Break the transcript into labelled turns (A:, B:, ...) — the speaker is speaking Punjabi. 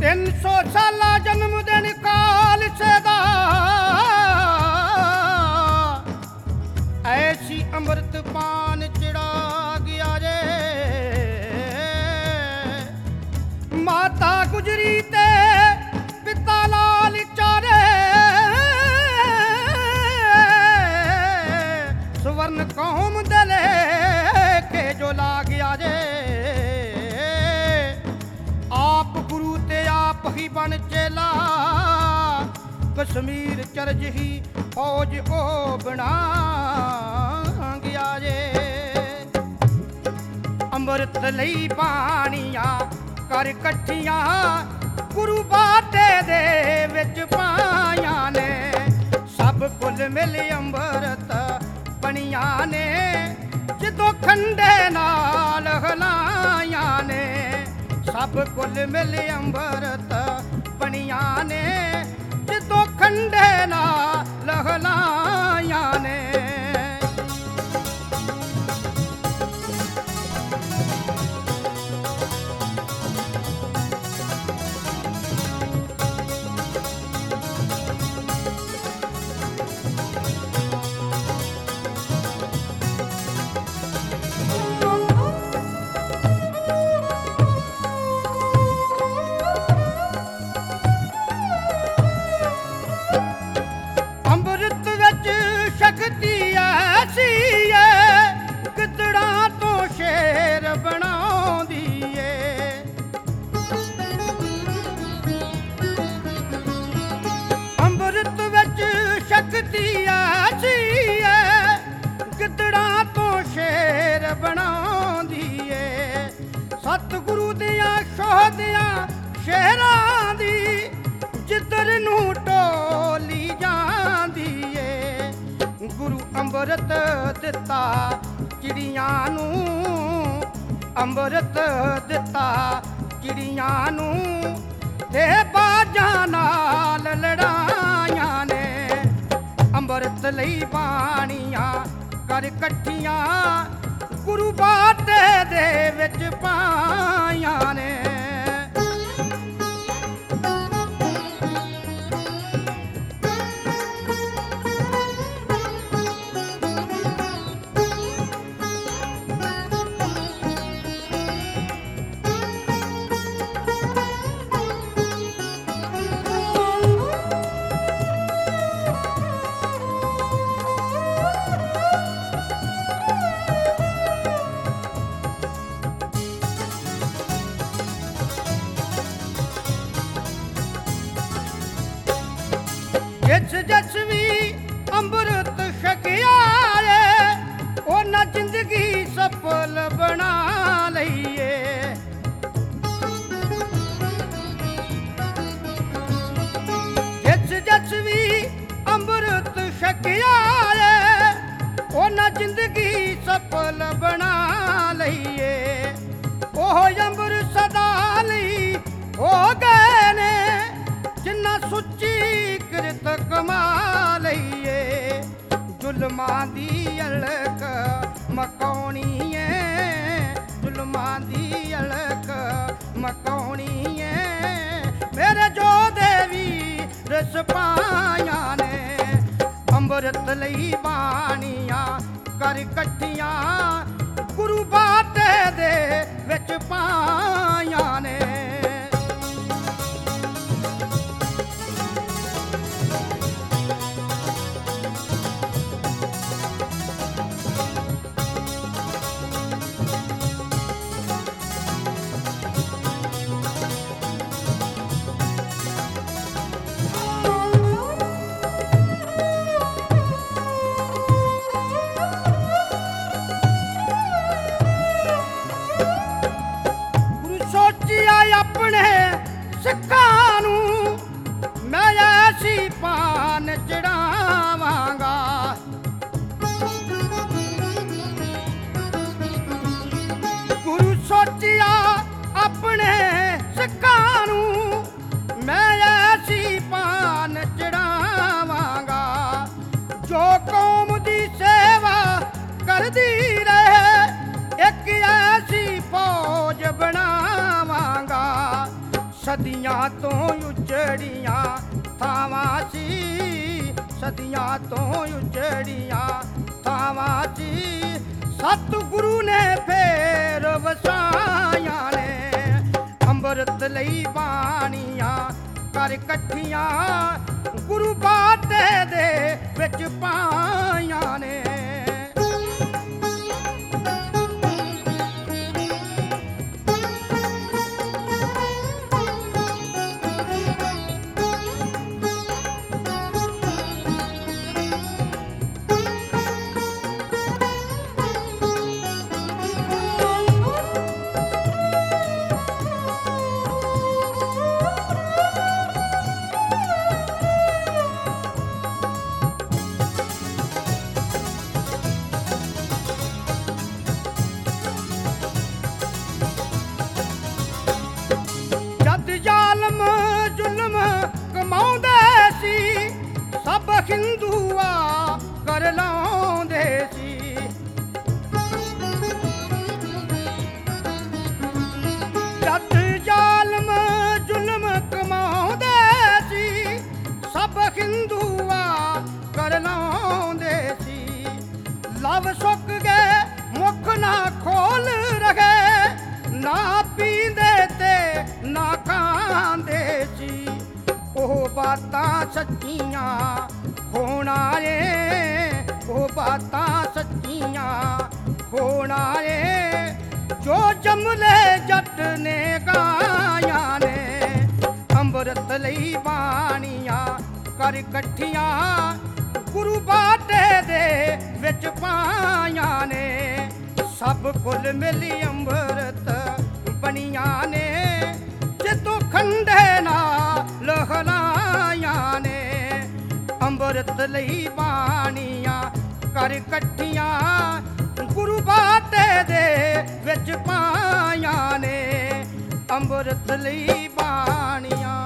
A: 300 ਸਾਲਾ ਜਨਮ ਦਿਨ ਕਾਲਸੇ ਦਾ ਐਸੀ ਅੰਮ੍ਰਿਤ ਪਾਨ ਚੜਾ ਗਿਆ ਜੇ ਮਾਤਾ ਗੁਜਰੀ ਤੇ ਪਿਤਾ ਲਾਲ ਚਾਰੇ ਸਵਰਨ ਕੌਮ ਦੇ ਲੇਖੇ ਜੋ ਲਾ ਗਿਆ ਜੇ ਆਪ ਗੁਰੂ ਤੇ ਆਪ ਹੀ ਬਣ ਚੇਲਾ ਕਸ਼ਮੀਰ ਚਰਜ ਹੀ ਫੌਜ ਉਹ ਬਣਾ ਗਿਆ ਜੇ ਅੰਮ੍ਰਿਤ ਲਈ ਬਾਣੀਆਂ ਕਰ ਇਕੱਠੀਆਂ ਗੁਰੂ ਬਾਟੇ ਦੇ ਵਿੱਚ ਪਾਈਆਂ ਨੇ ਸਭ ਕੁਲ ਮਿਲ ਅੰਮ੍ਰਿਤ ਬਣੀਆਂ ਨੇ ਜਦੋਂ ਖੰਡੇ ਨਾਲ ਹਲਾਈਆਂ ਨੇ ਸਭ ਕੁਲ ਮਿਲ ਅੰਮ੍ਰਿਤ ਬਣੀਆਂ ਨੇ ਜਦੋਂ ਖੰਡੇ ਨਾਲ ਹਲਾਈਆਂ ਨੇ ਸਤਿਗੁਰੂ ਦੀਆਂ ਸ਼ੋਹਦਿਆਂ ਸ਼ਹਿਰਾਂ ਦੀ ਜਿੱਧਰ ਨੂੰ ਟੋਲੀ ਜਾਂਦੀ ਏ ਗੁਰੂ ਅੰਮ੍ਰਿਤ ਦਿੱਤਾ ਚਿੜੀਆਂ ਨੂੰ ਅੰਮ੍ਰਿਤ ਦਿੱਤਾ ਚਿੜੀਆਂ ਨੂੰ ਤੇ ਬਾਜਾਂ ਨਾਲ ਲੜਾਈਆਂ ਨੇ ਅੰਮ੍ਰਿਤ ਲਈ ਬਾਣੀਆਂ ਕਰ ਇਕੱਠੀਆਂ ਗੁਰੂ ਬਾਟੇ ਦੇ ਵਿੱਚ ਪਾਈਆਂ ਨੇ ਜਿਸ ਵੀ ਅੰਮ੍ਰਿਤ ਛਕਿਆ ਏ ਉਹਨਾਂ ਜ਼ਿੰਦਗੀ ਸਫਲ ਬਣਾ ਲਈਏ ਜਿਸ ਵੀ ਅੰਮ੍ਰਿਤ ਛਕਿਆ ਏ ਉਹਨਾਂ ਜ਼ਿੰਦਗੀ ਸਫਲ ਬਣਾ ਲਈਏ ਉਹ ਅੰਮ੍ਰਿਤ ਸਦਾ ਲਈ ਹੋ ਗਏ ਨੇ ਜਿੰਨਾ ਸੁੱਚੀ ਕਿਰਤ ਕਮਾ ਲਈਏ ਜ਼ੁਲਮਾਂ ਦੀ ਅਲਕ ਮਕਾਉਣੀ ਏ ਜ਼ੁਲਮਾਂ ਦੀ ਅਲਕ ਮਕਾਉਣੀ ਏ ਮੇਰੇ ਜੋ ਦੇਵੀ ਰਸ ਪਾਈਆਂ ਨੇ ਅੰਮ੍ਰਿਤ ਲਈ ਬਾਣੀਆਂ ਕਰ ਇਕੱਠੀਆਂ ਗੁਰੂ ਬਾਟੇ ਦੇ ਵਿੱਚ ਪਾਈਆਂ ਨੇ ਆਪਣੇ ਸਿੱਖਾਂ ਨੂੰ ਮੈਂ ਐਸੀ ਪਾਨ ਚੜਾਵਾਂਗਾ ਗੁਰੂ ਸੋਚਿਆ ਆਪਣੇ ਸਿੱਖਾਂ ਨੂੰ ਮੈਂ ਐਸੀ ਪਾਨ ਚੜਾਵਾਂਗਾ ਜੋ ਕੌਮ ਦੀ ਸੇਵਾ ਕਰਦੀ ਰਹੇ ਇੱਕ ਐਸੀ ਫੌਜ ਬਣਾਵਾਂਗਾ ਸਦੀਆਂ ਤੋਂ ਉਜੜੀਆਂ ਥਾਵਾਂ ਸੀ, ਸਦੀਆਂ ਤੋਂ ਉਜੜੀਆਂ ਥਾਵਾਂ ਸੀ, ਸਤਿਗੁਰੂ ਨੇ ਫੇਰ ਵਸਾਈਆਂ ਨੇ। ਅੰਮ੍ਰਿਤ ਲਈ ਬਾਣੀਆਂ ਕਰ ਇਕੱਠੀਆਂ, ਗੁਰੂ ਬਾਟੇ ਦੇ ਵਿੱਚ ਪਾਈਆਂ ਨੇ। ਸਭ ਹਿੰਦੂਆ ਕਰ ਲਾਉਂਦੇ ਸੀ, ਜਦ ਜ਼ਾਲਮ ਜ਼ੁਲਮ ਕਮਾਉਂਦੇ ਸੀ, ਸਭ ਹਿੰਦੂਆ ਕਰ ਲਾਉਂਦੇ ਸੀ। ਲਵ ਸੁੱਕ ਗਏ ਮੁੱਖ ਨਾ ਖੋਲ ਰਹੇ, ਨਾ ਪੀਂਦੇ ਤੇ ਨਾ ਖਾਂਦੇ ਸੀ। ਉਹ ਬਾਤਾਂ ਸੱਚੀਆਂ ਹੋਣਾ ਏ, ਉਹ ਬਾਤਾਂ ਸੱਚੀਆਂ ਹੋਣਾ ਏ, ਜੋ ਜਮਲੇ ਜੱਟ ਨੇ ਗਾਇਆ ਨੇ। ਅੰਮ੍ਰਿਤ ਲਈ ਬਾਣੀਆਂ ਕਰ ਇਕੱਠੀਆਂ, ਗੁਰੂ ਬਾਟੇ ਦੇ ਵਿੱਚ ਪਾਈਆਂ ਨੇ। ਸਭ ਕੁਲ ਮਿਲੀ ਅੰਮ੍ਰਿਤ ਬਣੀਆਂ ਨੇ, ਜਿੱਤੋਂ ਖੰਡੇ ਨਾਲ ਲਹਿਲਾਈਆਂ ਨੇ। ਅੰਮ੍ਰਿਤ ਲਈ ਬਾਣੀਆਂ ਕਰ ਇਕੱਠੀਆਂ, ਗੁਰੂ ਬਾਟੇ ਦੇ ਵਿੱਚ ਪਾਈਆਂ ਨੇ। ਅੰਮ੍ਰਿਤ ਲਈ ਬਾਣੀਆਂ